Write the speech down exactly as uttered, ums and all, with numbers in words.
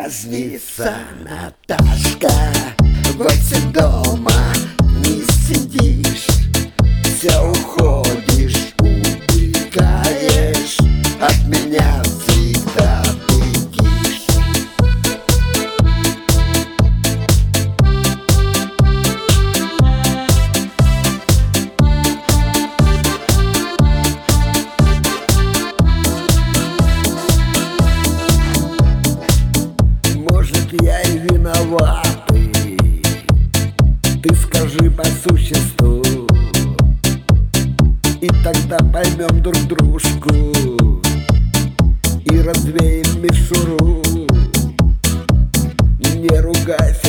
проказница Наташка. Гости дома не сидишь, все уходишь, убегаешь, от меня всегда бегишь. Может, я и виноватый, ты скажи по существу, и тогда поймем друг дружку и развеем мишуру. Не ругайся,